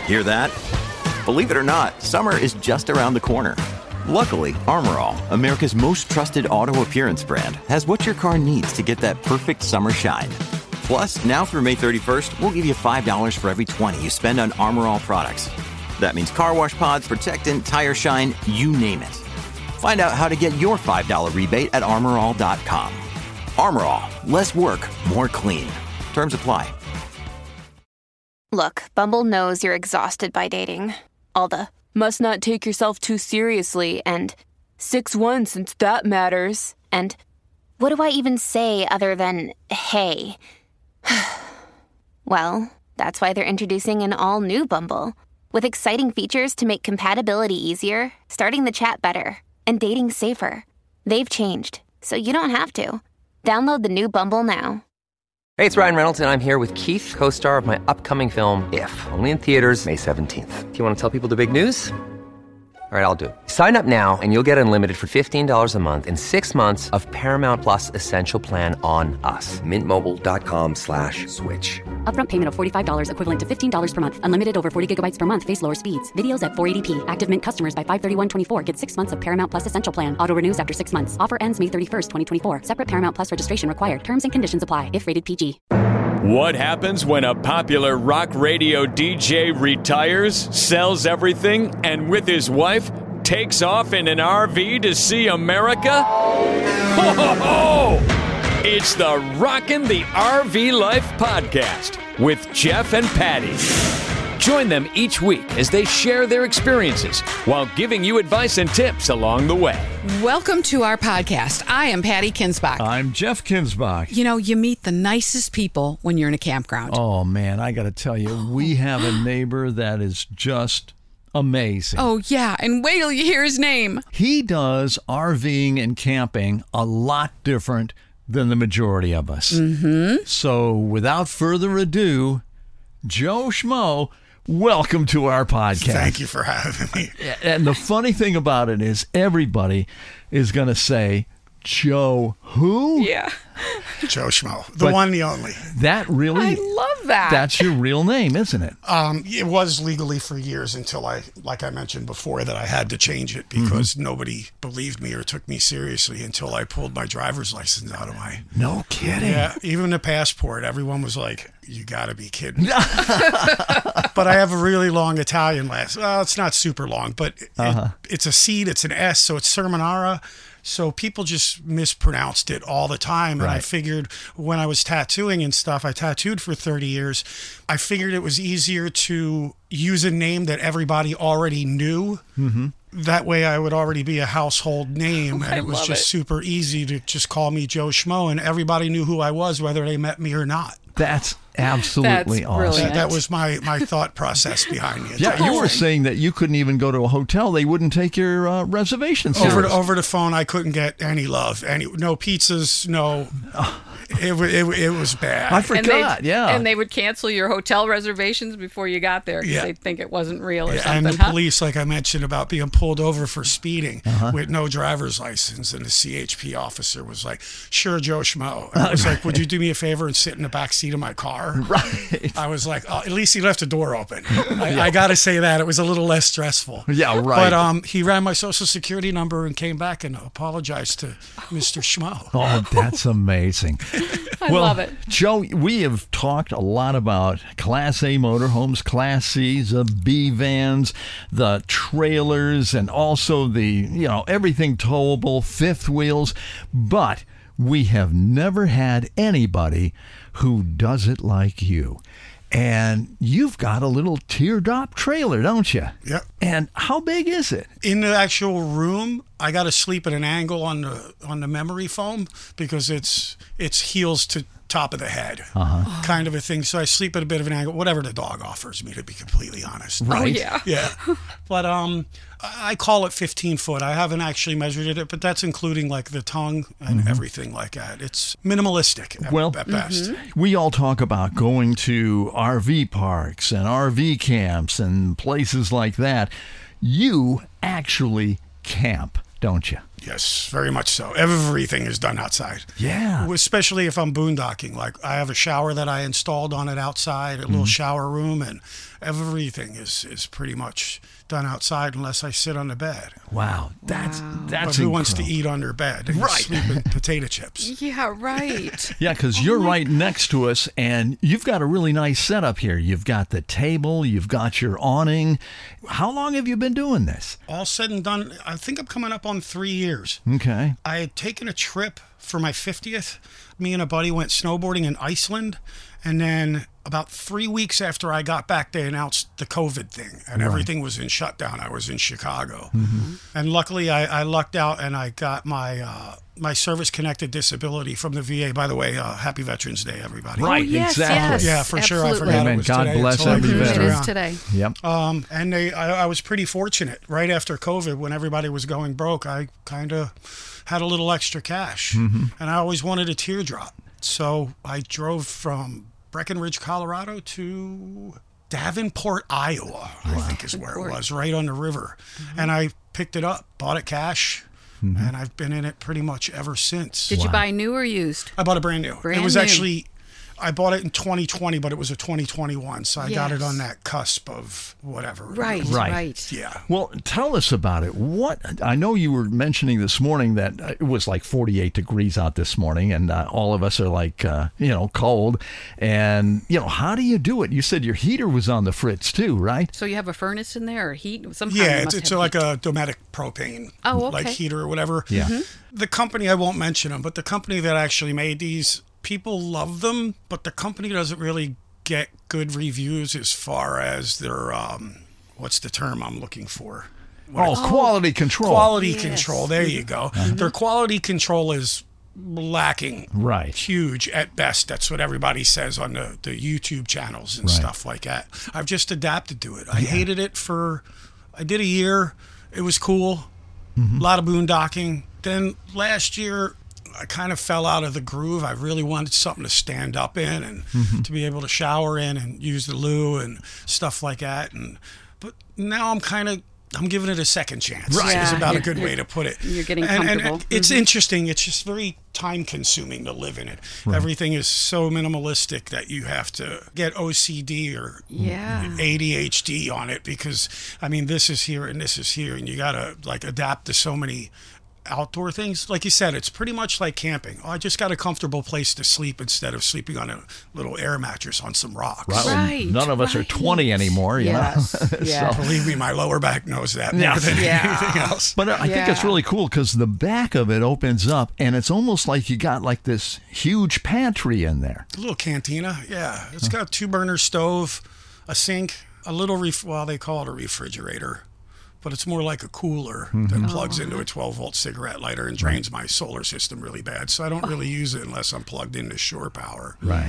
Hear that? Believe it or not, summer is just around the corner. Luckily, Armor All, America's most trusted auto appearance brand, has what your car needs to get that perfect summer shine. Plus, now through May 31st, we'll give you $5 for every $20 you spend on Armor All products. That means car wash pods, protectant, tire shine, you name it. Find out how to get your $5 rebate at armorall.com. Armor All, less work, more clean. Terms apply. Look, Bumble knows you're exhausted by dating. All the must not take yourself too seriously and 6'1" since that matters. And what do I even say other than hey? Well, that's why they're introducing an all-new Bumble with exciting features to make compatibility easier, starting the chat better, and dating safer. They've changed, so you don't have to. Download the new Bumble now. Hey, it's Ryan Reynolds, and I'm here with Keith, co-star of my upcoming film, If, only in theaters May 17th. Do you want to tell people the big news? All right, I'll do it. Sign up now and you'll get unlimited for $15 a month and 6 months of Paramount Plus Essential Plan on us. MintMobile.com/switch. Upfront payment of $45 equivalent to $15 per month. Unlimited over 40 gigabytes per month. Face lower speeds. Videos at 480p. Active Mint customers by 531.24 get 6 months of Paramount Plus Essential Plan. Auto renews after 6 months. Offer ends May 31st, 2024. Separate Paramount Plus registration required. Terms and conditions apply if rated PG. What happens when a popular rock radio DJ retires, sells everything, and with his wife takes off in an RV to see America? Ho, ho, ho! It's the Rockin' the RV Life podcast with Jeff and Patty. Join them each week as they share their experiences while giving you advice and tips along the way. Welcome to our podcast. I am Patty Kinsbach. I'm Jeff Kinsbach. You know, you meet the nicest people when you're in a campground. Oh, man, I got to tell you, we have a neighbor that is just amazing. Oh, yeah, and wait till you hear his name. He does RVing and camping a lot different than the majority of us. Mm-hmm. So without further ado, Joe Schmo, welcome to our podcast. Thank you for having me. And the funny thing about it is everybody is going to say, Joe who? Yeah. Joe Schmo, the one, the only. That really? I love that. That's your real name, isn't it? It was legally for years until like I mentioned before, that I had to change it because nobody believed me or took me seriously until I pulled my driver's license out of my... No kidding. Yeah, even the passport, everyone was like, you got to be kidding. But I have a really long Italian last. Well, it's not super long, but it's a C, it's an S, so it's Sermonara. So people just mispronounced it all the time. And I figured when I was tattooing and stuff, I tattooed for 30 years. I figured it was easier to use a name that everybody already knew. Mm-hmm. That way I would already be a household name. And it was just super easy to just call me Joe Schmo. And everybody knew who I was, whether they met me or not. That's absolutely awesome. That was my thought process behind it. Yeah, you were saying that you couldn't even go to a hotel. They wouldn't take your reservation service. Over the phone, I couldn't get any love. No pizzas, no... It was bad. I forgot, And they would cancel your hotel reservations before you got there because they'd think it wasn't real or something. And the police, like I mentioned about being pulled over for speeding with no driver's license, and the CHP officer was like, sure, Joe Schmo. And I was like, would you do me a favor and sit in the back seat of my car? Right. I was like, oh, at least he left the door open. I got to say that. It was a little less stressful. Yeah, right. But he ran my social security number and came back and apologized to Mr. Schmo. Oh, that's amazing. I love it. Joe, we have talked a lot about Class A motorhomes, Class C's, the B vans, the trailers, and also the, everything towable, fifth wheels. But we have never had anybody who does it like you. And you've got a little teardrop trailer, don't you? Yep. And how big is it? In the actual room, I got to sleep at an angle on the memory foam because it's heels to top of the head kind of a thing. So I sleep at a bit of an angle, whatever the dog offers me, to be completely honest. Right. Oh, yeah. Yeah. But I call it 15 foot. I haven't actually measured it, but that's including like the tongue and everything like that. It's minimalistic at best. We all talk about going to RV parks and RV camps and places like that. You actually camp, don't you? Yes, very much so. Everything is done outside. Yeah. Especially if I'm boondocking. Like, I have a shower that I installed on it outside, a little shower room, and everything is pretty much done outside unless I sit on the bed. Wow. That's But who wants to eat under bed and Right. sleep with potato chips? Yeah, right. Yeah, because you're right next to us, and you've got a really nice setup here. You've got the table, you've got your awning. How long have you been doing this? All said and done, I think I'm coming up on 3 years. Okay. I had taken a trip for my 50th. Me and a buddy went snowboarding in Iceland. And then about 3 weeks after I got back, they announced the COVID thing, and everything was in shutdown. I was in Chicago. And luckily, I lucked out, and I got my service-connected disability from the VA. By the way, happy Veterans Day, everybody. Right, yes, exactly. yes. Yeah, for sure. I Absolutely. forgot Amen. it was God today. bless That's all I every cruised veteran. It around. is today. Yep. And I was pretty fortunate. Right after COVID, when everybody was going broke, I kind of had a little extra cash, and I always wanted a teardrop. So I drove from Breckenridge, Colorado to Davenport, Iowa, I think is where it was, right on the river. And I picked it up, bought it cash, and I've been in it pretty much ever since. Did you buy new or used? I bought it brand new. Brand it was new. actually, I bought it in 2020, but it was a 2021, so I got it Yes. on that cusp of whatever. Right, Right. right. Yeah. Well, tell us about it. I know you were mentioning this morning that it was like 48 degrees out this morning, and all of us are like, cold. And, how do you do it? You said your heater was on the fritz too, right? So you have a furnace in there or heat? Somehow Yeah, you must it's have like heat. a Dometic propane, Oh, okay. like heater or whatever. Yeah. The company, I won't mention them, but the company that actually made these, people love them, but the company doesn't really get good reviews as far as their, what's the term I'm looking for? Quality control. Quality control. There you go. Their quality control is lacking. Right. Huge at best. That's what everybody says on the YouTube channels and stuff like that. I've just adapted to it. I hated it I did a year. It was cool. A lot of boondocking. Then last year, I kind of fell out of the groove. I really wanted something to stand up in and to be able to shower in and use the loo and stuff like that. But now I'm giving it a second chance. Right. Is Yeah, about a you're- good way to put it. you're getting And comfortable. it's interesting. It's just very time consuming to live in it. Everything is so minimalistic that you have to get OCD or ADHD on it because, this is here and this is here, and you got to adapt to so many outdoor things. Like you said, it's pretty much like camping. I just got a comfortable place to sleep instead of sleeping on a little air mattress on some rocks. Well, Right, none of us are 20 anymore, Yes, yes. Believe me, my lower back knows that more than anything else. But I think it's Yeah. really cool because the back of it opens up, and it's almost like you got like this huge pantry in there. A little cantina, yeah. It's got a 2-burner stove, a sink, a little, they call it a refrigerator, but it's more like a cooler that plugs into a 12-volt cigarette lighter and drains my solar system really bad. So I don't really use it unless I'm plugged into shore power. Right.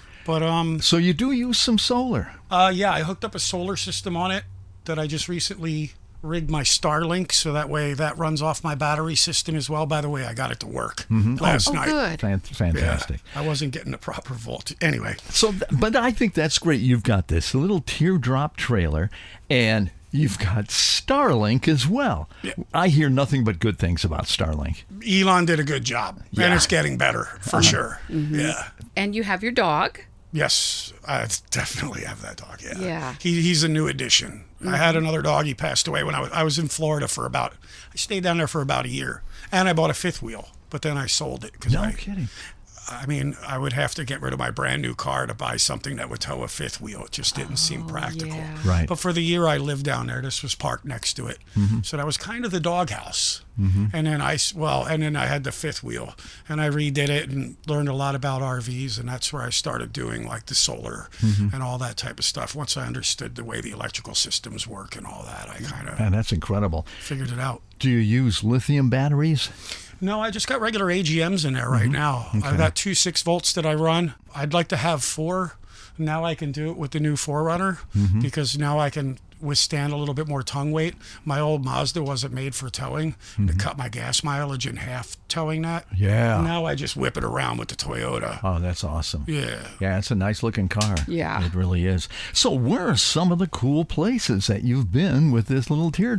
But So you do use some solar. yeah, I hooked up a solar system on it that I just recently rigged my Starlink, so that way that runs off my battery system as well. By the way, I got it to work last night. good. Fantastic. Yeah, I wasn't getting the proper voltage. Anyway, So, but I think that's great. You've got this little teardrop trailer, and you've got Starlink as well. Yeah. I hear nothing but good things about Starlink. Elon did a good job, and it's getting better for sure. Yeah. And you have your dog. Yes, I definitely have that dog. Yeah. Yeah. He's a new addition. I had another dog. He passed away when I was in Florida I stayed down there for about a year, and I bought a fifth wheel, but then I sold it because No kidding. I would have to get rid of my brand new car to buy something that would tow a fifth wheel. It just didn't seem practical. yeah. Right. But for the year I lived down there, this was parked next to it. So that was kind of the doghouse. And then I had the fifth wheel, and I redid it and learned a lot about RVs, and that's where I started doing like the solar and all that type of stuff. Once I understood the way the electrical systems work and all that, I kind of Man, that's incredible. figured it out. Do you use lithium batteries? No, I just got regular AGMs in there right now. I've got 2 6-volts that I run. I'd like to have 4. Now I can do it with the new 4Runner because now I can withstand a little bit more tongue weight. My old Mazda wasn't made for towing. It cut my gas mileage in half towing that. Yeah. Now I just whip it around with the Toyota. Oh, that's awesome. Yeah. Yeah, it's a nice looking car. Yeah. It really is. So where are some of the cool places that you've been with this little teardrop?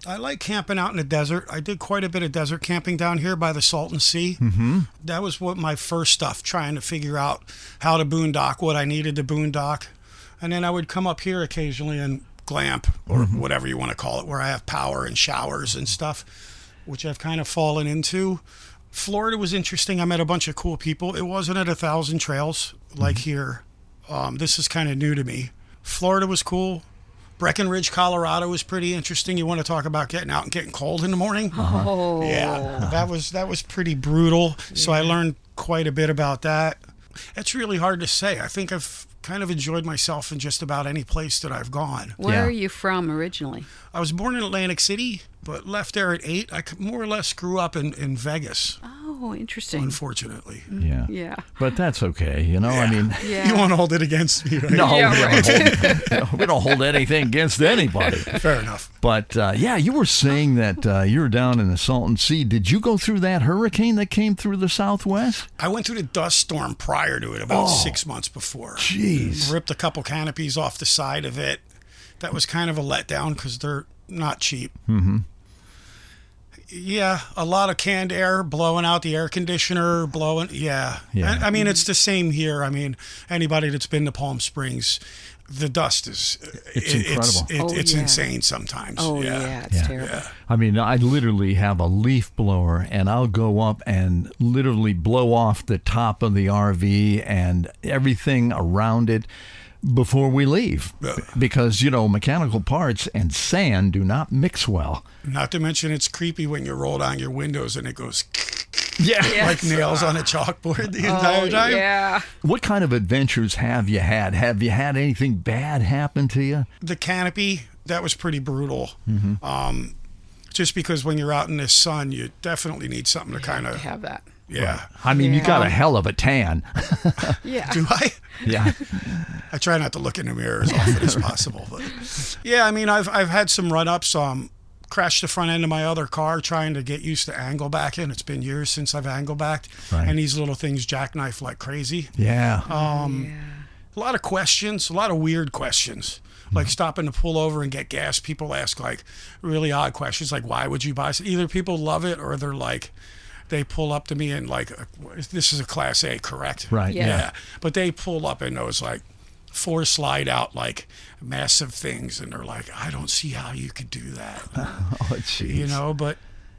I like camping out in the desert. I did quite a bit of desert camping down here by the Salton Sea. Mm-hmm. That was what my first stuff, trying to figure out how to boondock, what I needed to boondock. And then I would come up here occasionally and glamp, or whatever you want to call it, where I have power and showers and stuff, which I've kind of fallen into. Florida was interesting. I met a bunch of cool people. It wasn't at 1,000 trails like here. This is kind of new to me. Florida was cool. Breckenridge, Colorado was pretty interesting. You want to talk about getting out and getting cold in the morning? Oh. Yeah, that was pretty brutal. So I learned quite a bit about that. It's really hard to say. I think I've kind of enjoyed myself in just about any place that I've gone. Where are you from originally? I was born in Atlantic City, but left there at 8. I more or less grew up in Vegas. Oh, interesting. Unfortunately. Yeah. Yeah. But that's okay. You know, I mean, You won't hold it against me, right? no, Yeah, we don't hold anything against anybody. Fair enough. But you were saying that you were down in the Salton Sea. Did you go through that hurricane that came through the Southwest? I went through the dust storm prior to it, about 6 months before. Jeez. Ripped a couple canopies off the side of it. That was kind of a letdown because they're not cheap. Mm-hmm. Yeah, a lot of canned air blowing out the air conditioner, Yeah. I mean, it's the same here. I mean, anybody that's been to Palm Springs, the dust is... It's incredible. It's insane sometimes. Oh, yeah, it's terrible. Yeah. I mean, I literally have a leaf blower, and I'll go up and literally blow off the top of the RV and everything around it before we leave. Because, mechanical parts and sand do not mix well. Not to mention it's creepy when you roll down your windows and it goes... Yeah. Like nails on a chalkboard the entire time. Yeah. What kind of adventures have you had? Have you had anything bad happen to you? The canopy, that was pretty brutal. Mm-hmm. Just because when you're out in the sun, you definitely need something to kind of... have that. Yeah. I mean, you got a hell of a tan. Yeah. Do I? Yeah. I try not to look in the mirror as often as possible. But yeah, I mean, I've had some run-ups. Crashed the front end of my other car trying to get used to angle backing. It's been years since I've angle backed. Right. And these little things jackknife like crazy. Yeah. A lot of questions, a lot of weird questions. Like stopping to pull over and get gas. People ask like really odd questions like, why would you buy? Either people love it or they're like, they pull up to me and like, this is a Class A, correct? Right. Yeah. But they pull up in those like 4 slide out like massive things and they're like, I don't see how you could do that. Oh, jeez. But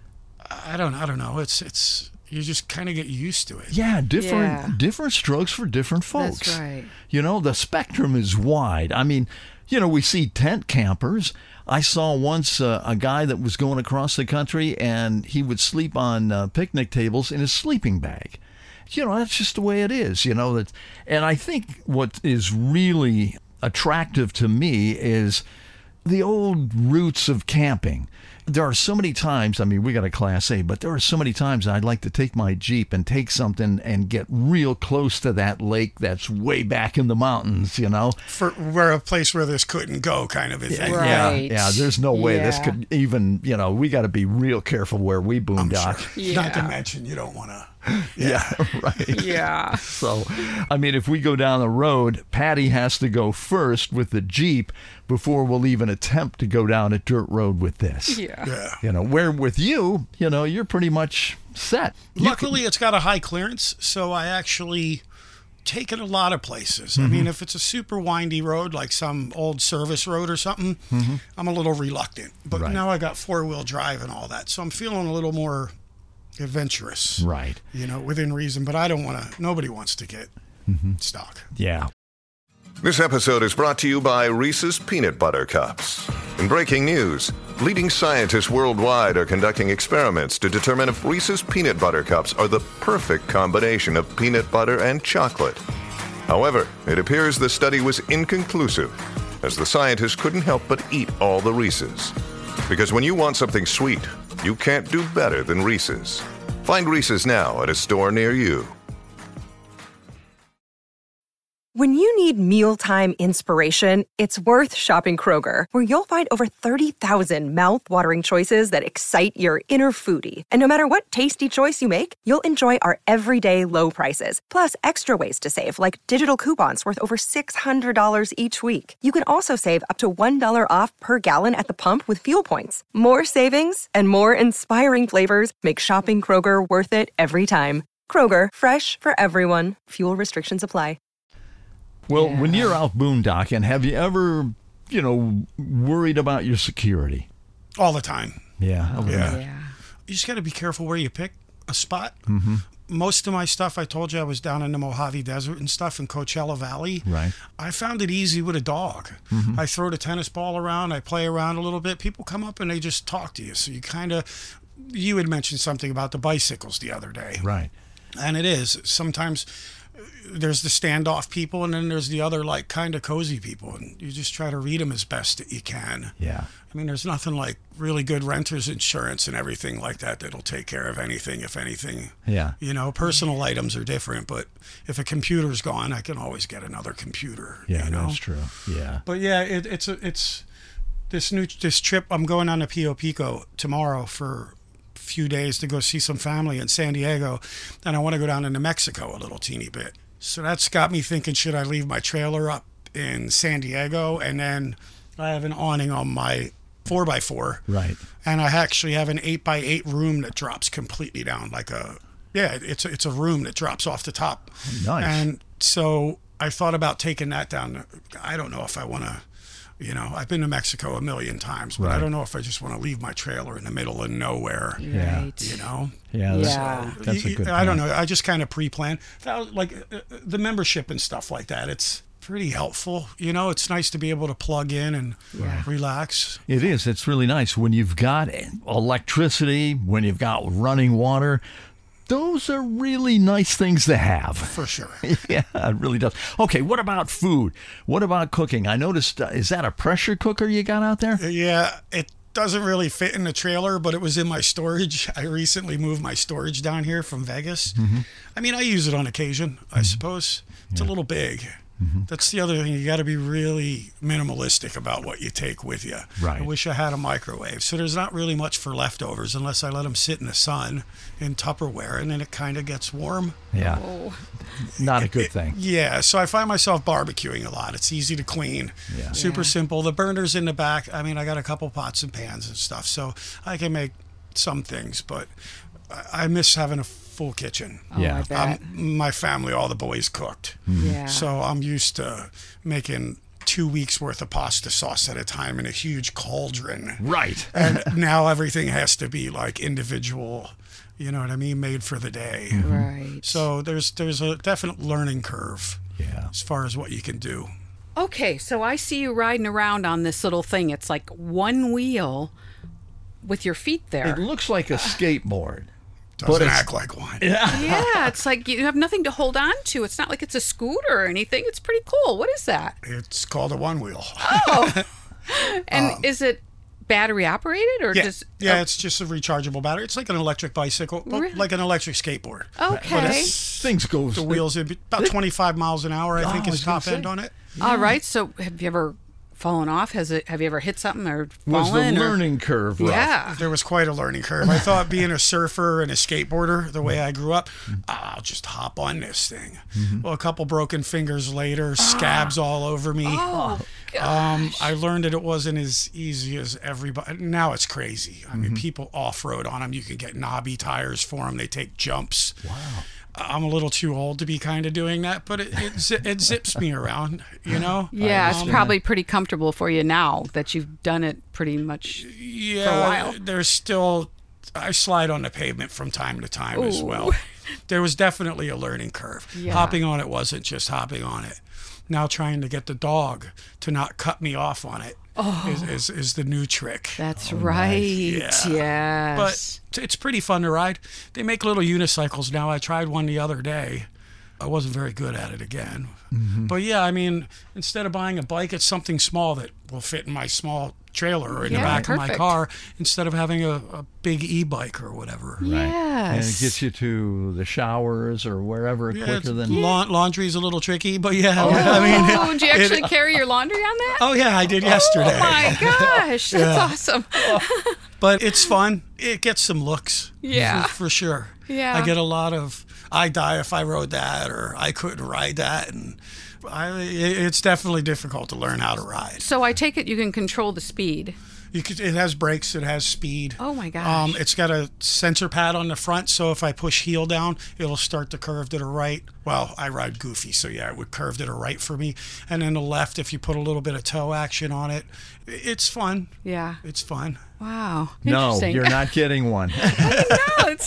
I don't know. It's you just kind of get used to it. Yeah, different strokes for different folks. That's right. The spectrum is wide. I mean, we see tent campers. I saw once a guy that was going across the country and he would sleep on picnic tables in his sleeping bag. That's just the way it is, and I think what is really attractive to me is the old roots of camping. There are so many times, I mean, we got a Class A, but there are so many times I'd like to take my Jeep and take something and get real close to that lake that's way back in the mountains, For a place where this couldn't go kind of a thing. Right. Yeah, there's no way this could even, we got to be real careful where we boondock. Sure. Yeah. Not to mention you don't want to. Yeah, right. Yeah. So, I mean, if we go down the road, Patty has to go first with the Jeep before we'll even attempt to go down a dirt road with this. Yeah. Where with you, you're pretty much set. Luckily, it's got a high clearance, so I actually take it a lot of places. I mean, if it's a super windy road, like some old service road or something, I'm a little reluctant. But now I got 4-wheel drive and all that, so I'm feeling a little more adventurous. Right. Within reason, but I don't want to, nobody wants to get stuck. Yeah. This episode is brought to you by Reese's Peanut Butter Cups. In breaking news, leading scientists worldwide are conducting experiments to determine if Reese's Peanut Butter Cups are the perfect combination of peanut butter and chocolate. However, it appears the study was inconclusive, as the scientists couldn't help but eat all the Reese's. Because when you want something sweet, you can't do better than Reese's. Find Reese's now at a store near you. When you need mealtime inspiration, it's worth shopping Kroger, where you'll find over 30,000 mouth-watering choices that excite your inner foodie. And no matter what tasty choice you make, you'll enjoy our everyday low prices, plus extra ways to save, like digital coupons worth over $600 each week. You can also save up to $1 off per gallon at the pump with fuel points. More savings and more inspiring flavors make shopping Kroger worth it every time. Kroger, fresh for everyone. Fuel restrictions apply. Well, when you're out boondocking, have you ever, worried about your security? All the time. Yeah. You just got to be careful where you pick a spot. Mm-hmm. Most of my stuff, I told you I was down in the Mojave Desert and stuff in Coachella Valley. Right. I found it easy with a dog. Mm-hmm. I throw the tennis ball around. I play around a little bit. People come up and they just talk to you. So you had mentioned something about the bicycles the other day. Right. And it is. Sometimes there's the standoff people, and then there's the other, like, kind of cozy people, and you just try to read them as best that you can. Yeah. I mean, there's nothing like really good renter's insurance and everything like that that'll take care of anything, if anything. Yeah. Personal items are different, but if a computer's gone, I can always get another computer. Yeah, that's true. Yeah. But yeah, it's this trip. I'm going on to Pio Pico tomorrow for few days to go see some family in San Diego, and I want to go down into Mexico a little teeny bit. So that's got me thinking, should I leave my trailer up in San Diego? And then I have an awning on my 4x4. Right. And I actually have an 8x8 room that drops completely down, it's a room that drops off the top. Nice. And so I thought about taking that down. I don't know if I want to. I've been to Mexico a million times, but I don't know if I just want to leave my trailer in the middle of nowhere. Right. Yeah, that's a good I don't know. I just kind of pre-plan. Like the membership and stuff like that. It's pretty helpful. It's nice to be able to plug in and relax. It is. It's really nice. When you've got electricity, when you've got running water, those are really nice things to have. For sure. Yeah, it really does. Okay, what about food? What about cooking? I noticed, is that a pressure cooker you got out there? Yeah, it doesn't really fit in the trailer, but it was in my storage. I recently moved my storage down here from Vegas. Mm-hmm. I mean, I use it on occasion, I suppose. It's a little big. Mm-hmm. That's the other thing. You got to be really minimalistic about what you take with you. Right. I wish I had a microwave. So there's not really much for leftovers unless I let them sit in the sun in Tupperware, and then it kind of gets warm. Yeah. Not a good thing. Yeah. So I find myself barbecuing a lot. It's easy to clean. Yeah. Super simple. The burner's in the back. I mean, I got a couple pots and pans and stuff, so I can make some things, but I miss having a full kitchen. Yeah. I bet. My family, all the boys cooked. Yeah. So I'm used to making 2 weeks worth of pasta sauce at a time in a huge cauldron. Right. And now everything has to be like individual, you know what I mean, made for the day. Right. So there's a definite learning curve as far as what you can do. Okay, so I see you riding around on this little thing. It's like one wheel with your feet there. It looks like a skateboard. Doesn't act like one. Yeah, it's like you have nothing to hold on to. It's not like it's a scooter or anything. It's pretty cool. What is that? It's called a one wheel. Oh. And is it battery operated or just? Yeah, it's just a rechargeable battery. It's like an electric bicycle, like an electric skateboard. Okay. But things go. The wheels are about 25 miles an hour, I think, is top end on it. All right. So have you ever fallen off? Have you ever hit something or Was fallen? the learning curve rough? Yeah. There was quite a learning curve. I thought being a surfer and a skateboarder, the way I grew up, I'll just hop on this thing. Well, a couple broken fingers later, scabs all over me. Oh, gosh. I learned that it wasn't as easy as everybody. Now it's crazy. I mean, people off-road on them. You can get knobby tires for them. They take jumps. Wow. I'm a little too old to be kind of doing that, but it zips me around, you know? Yeah, it's probably pretty comfortable for you now that you've done it pretty much for a while. There's still, I slide on the pavement from time to time as well. There was definitely a learning curve. Yeah. Hopping on it wasn't just hopping on it. Now trying to get the dog to not cut me off on it is the new trick. That's right. Nice. Yeah. Yes. But it's pretty fun to ride. They make little unicycles now. I tried one the other day. I wasn't very good at it again. But yeah, I mean, instead of buying a bike, it's something small that will fit in my small trailer or in the back of my car instead of having a big e-bike or whatever. Yes. And it gets you to the showers or wherever quicker than... Laundry's a little tricky, but Did you actually carry your laundry on that? Oh, yeah, I did yesterday. Oh, my gosh. That's awesome. But it's fun. It gets some looks. Yeah. For sure. Yeah. I get a lot of, I die if I rode that, or I couldn't ride that. And it's definitely difficult to learn how to ride. So I take it you can control the speed. It has brakes, it has speed. Oh my gosh. It's got a sensor pad on the front, so if I push heel down, it'll start to curve to the right. Well, I ride goofy, so yeah, it would curve to the right for me. And then the left, if you put a little bit of toe action on it, it's fun. Yeah. It's fun. Wow. No, you're not getting one. No, it's...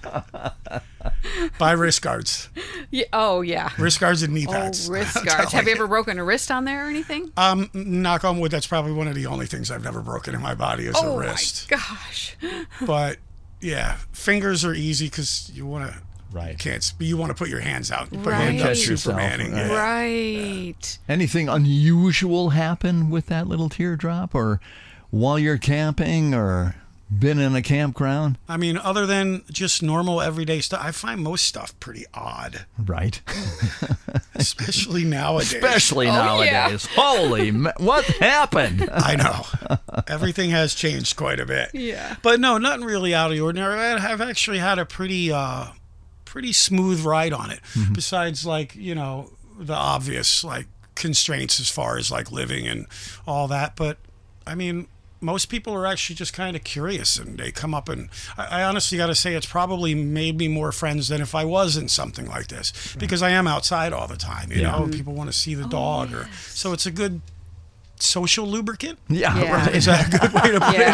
Buy wrist guards. Yeah. Oh, yeah. Wrist guards and knee pads. Oh, wrist guards. Have you ever broken a wrist on there or anything? Knock on wood, that's probably one of the only things I've never broken in my body is a wrist. Oh, my gosh. But, yeah, fingers are easy because you want to... Right. You want to put your hands out. Put your Right. hands up, Catch yourself, Supermaning. right. Yeah. Right. Anything unusual happen with that little teardrop, or while you're camping, or been in a campground? I mean, other than just normal everyday stuff, I find most stuff pretty odd. Right. Especially nowadays. Nowadays. Holy, what happened? I know. Everything has changed quite a bit. Yeah. But no, nothing really out of the ordinary. I've actually had a pretty smooth ride on it. Mm-hmm. Besides, like, the obvious, like, constraints as far as, like, living and all that. But, I mean... most people are actually just kind of curious, and they come up, and I honestly got to say it's probably made me more friends than if I was in something like this, because I am outside all the time, you know, people want to see the dog, so it's a good social lubricant. Yeah. Right. Is that a good way to put it?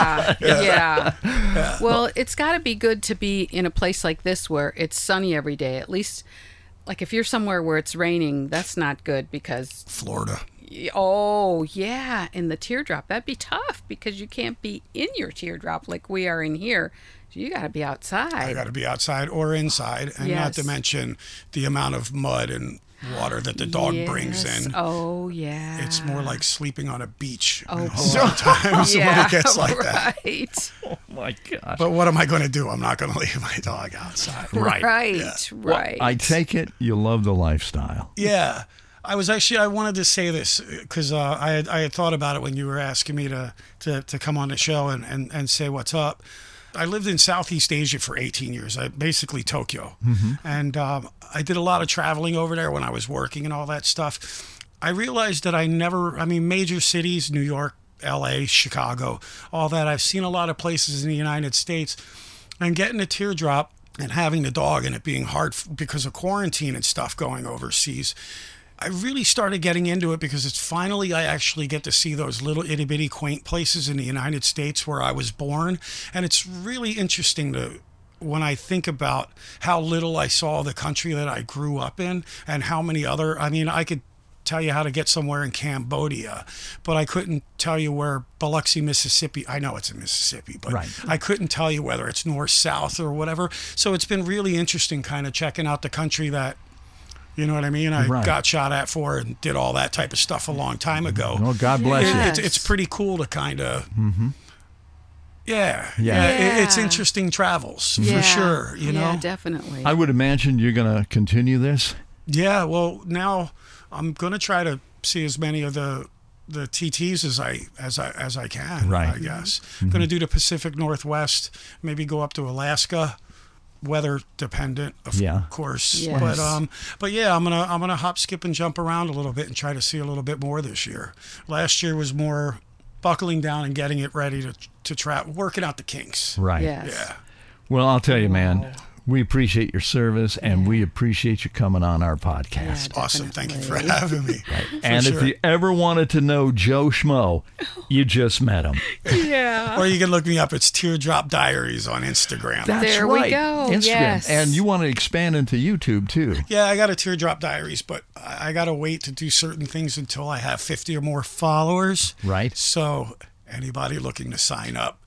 Yeah. Well, it's got to be good to be in a place like this where it's sunny every day. At least, like if you're somewhere where it's raining, that's not good because... Florida. Oh, yeah. In the teardrop. That'd be tough because you can't be in your teardrop like we are in here. You got to be outside. I got to be outside or inside. And not to mention the amount of mud and water that the dog brings in. Oh, yeah. It's more like sleeping on a beach. Oh, sometimes when it gets like that. Right. Oh, my gosh. But what am I going to do? I'm not going to leave my dog outside. Right. Yeah. Right. I take it you love the lifestyle. Yeah. I wanted to say this because I had thought about it when you were asking me to come on the show and say what's up. I lived in Southeast Asia for 18 years, basically Tokyo. Mm-hmm. And I did a lot of traveling over there when I was working and all that stuff. I realized that major cities, New York, LA, Chicago, all that. I've seen a lot of places in the United States, and getting a teardrop and having the dog and it being hard because of quarantine and stuff going overseas. I really started getting into it because it's finally I actually get to see those little itty bitty quaint places in the United States where I was born. And it's really interesting when I think about how little I saw the country that I grew up in and how many other, I could tell you how to get somewhere in Cambodia, but I couldn't tell you where Biloxi, Mississippi, I know it's in Mississippi, but I couldn't tell you whether it's north, south, or whatever. So it's been really interesting kind of checking out the country that, you know what I mean? I got shot at for and did all that type of stuff a long time ago. Well, God bless you. It's pretty cool to kind of, it's interesting travels for sure, you know? Yeah, definitely. I would imagine you're going to continue this. Yeah, well, now I'm going to try to see as many of the TTs as I can, right. I guess. I'm going to do the Pacific Northwest, maybe go up to Alaska. Weather dependent, of course. Yes. But yeah, I'm gonna hop, skip, and jump around a little bit and try to see a little bit more this year. Last year was more buckling down and getting it ready to try working out the kinks. Right. Yes. Yeah. Well, I'll tell you, man. We appreciate your service, and we appreciate you coming on our podcast. Yeah, awesome. Thank you for having me. Right. And if you ever wanted to know Joe Schmo, you just met him. Yeah. Or you can look me up. It's Teardrop Diaries on Instagram. That's there right. We go. Instagram. Yes. And you want to expand into YouTube, too. Yeah, I got a Teardrop Diaries, but I got to wait to do certain things until I have 50 or more followers. Right. So anybody looking to sign up,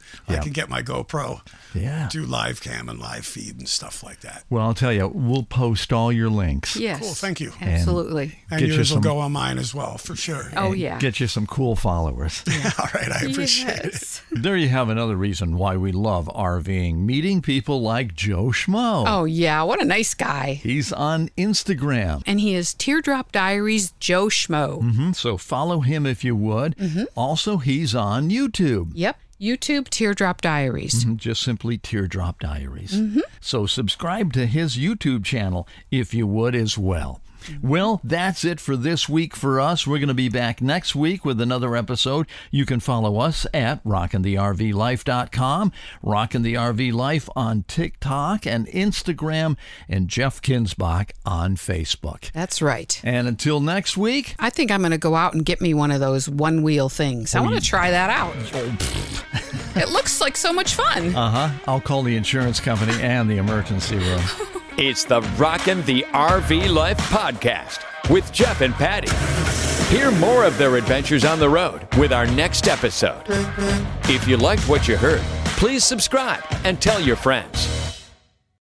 I can get my GoPro, Yeah. do live cam and live feed and stuff like that. Well, I'll tell you, we'll post all your links. Yes. Cool, thank you. Absolutely. And Get you yours will some- go on mine as well, for sure. Oh, yeah. Get you some cool followers. All right, I appreciate it. Yes. There you have another reason why we love RVing, meeting people like Joe Schmo. Oh, yeah. What a nice guy. He's on Instagram. And he is Teardrop Diaries Joe Schmo. So follow him if you would. Also, he's on YouTube. Yep. YouTube Teardrop Diaries. Just simply Teardrop Diaries. So subscribe to his YouTube channel if you would as well. Well, that's it for this week for us. We're going to be back next week with another episode. You can follow us at rockinthervlife.com, Rockin' the RV Life on TikTok and Instagram, and Jeff Kinsbach on Facebook. That's right. And until next week, I think I'm going to go out and get me one of those one-wheel things. I want to try that out. It looks like so much fun. I'll call the insurance company and the emergency room. It's the Rockin' the RV Life podcast with Jeff and Patty. Hear more of their adventures on the road with our next episode. If you liked what you heard, please subscribe and tell your friends.